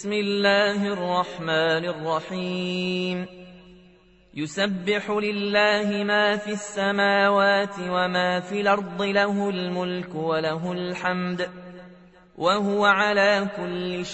بسم الله الرحمن الرحيم يسبح لله ما في السماوات وما في الأرض له الملك وله الحمد وهو على كل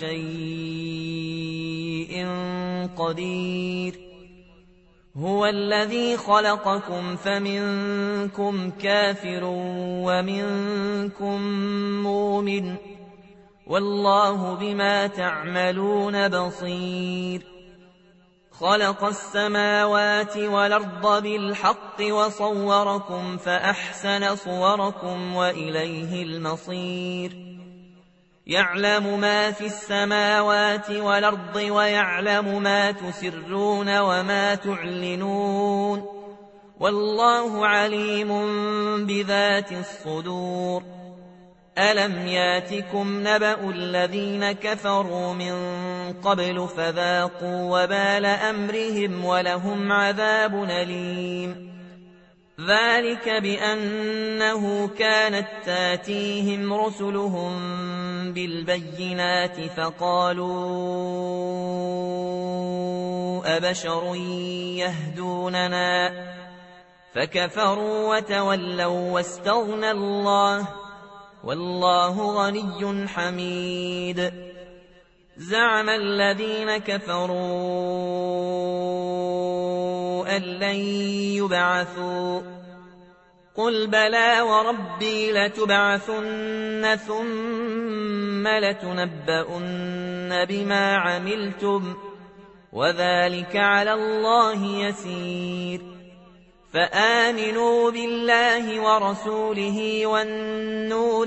شيء قدير هو الذي خلقكم فمنكم كافر ومنكم مؤمن والله بما تعملون بصير خلق السماوات والأرض بالحق وصوركم فأحسن صوركم وإليه المصير يعلم ما في السماوات والأرض ويعلم ما تسرون وما تعلنون والله عليم بذات الصدور ألم ياتكم نبأ الذين كفروا من قبل فذاقوا وبال أمرهم ولهم عذاب أليم ذلك بأنه كانت تاتيهم رسلهم بالبينات فقالوا أبشر يهدوننا فكفروا وتولوا واستغنى الله والله غني حميد زعم الذين كفروا أن لن يبعثوا قل بلى وربي لتبعثن ثم لتنبؤن بما عملتم وذلك على الله يسير فآمنوا بالله ورسوله والنور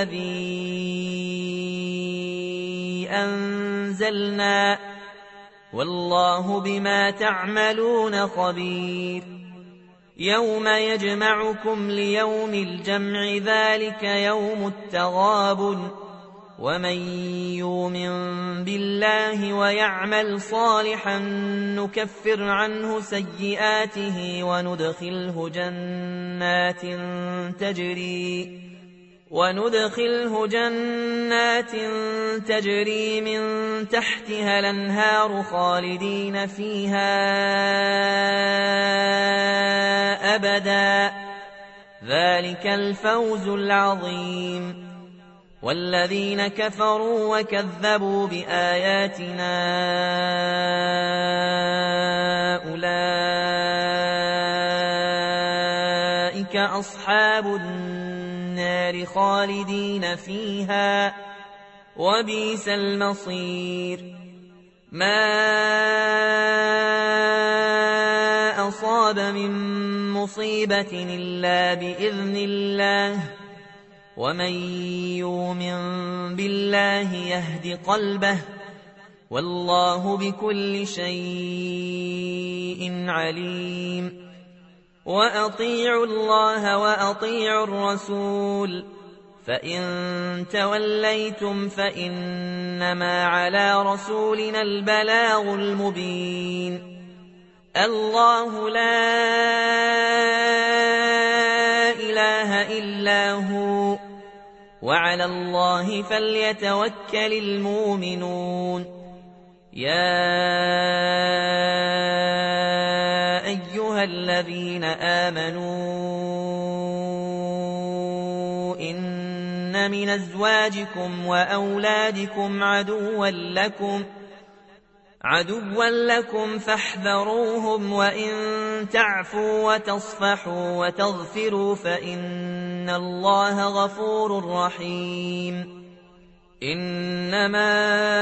الذي أنزلنا والله بما تعملون خبير يوم يجمعكم ليوم الجمع ذلك يوم التغابن ومن يؤمن بالله ويعمل صالحا نكفر عنه سيئاته وندخله جنات تجري من تحتها الأنهار خالدين فيها أبدا ذلك الفوز العظيم والذين كفروا وكذبوا بآياتنا أولئك أصحاب النار خالدين فيها وبئس المصير ما أصاب من مصيبة إلا بإذن الله ومن يؤمن بالله يهد قلبه والله بكل شيء عليم وأطيعوا الله وأطيعوا الرسول فإن توليتم فإنما على رسولنا البلاغ المبين الله لا إله إلا هو وعلى الله فليتوكل المؤمنون يا أيها الذين آمنوا إن من أزواجكم وأولادكم عدوا لكم فاحذروهم وإن تعفوا وتصفحوا وتغفروا فإن الله غفور رحيم إنما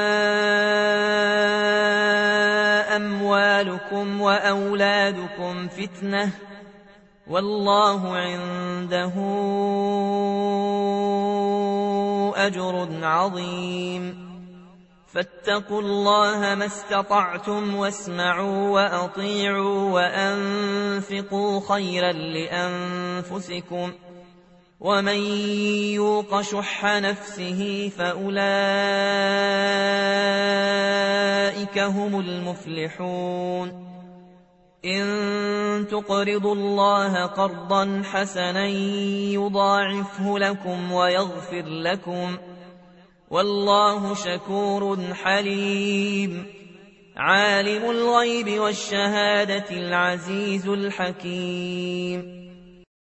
أموالكم وأولادكم فتنة والله عنده أجر عظيم فاتقوا الله ما استطعتم واسمعوا وأطيعوا وأنفقوا خيرا لأنفسكم ومن يوق شح نفسه فأولئك هم المفلحون إن تقرضوا الله قرضا حسنا يضاعفه لكم ويغفر لكم والله شكور حليم عالم الغيب والشهادة العزيز الحكيم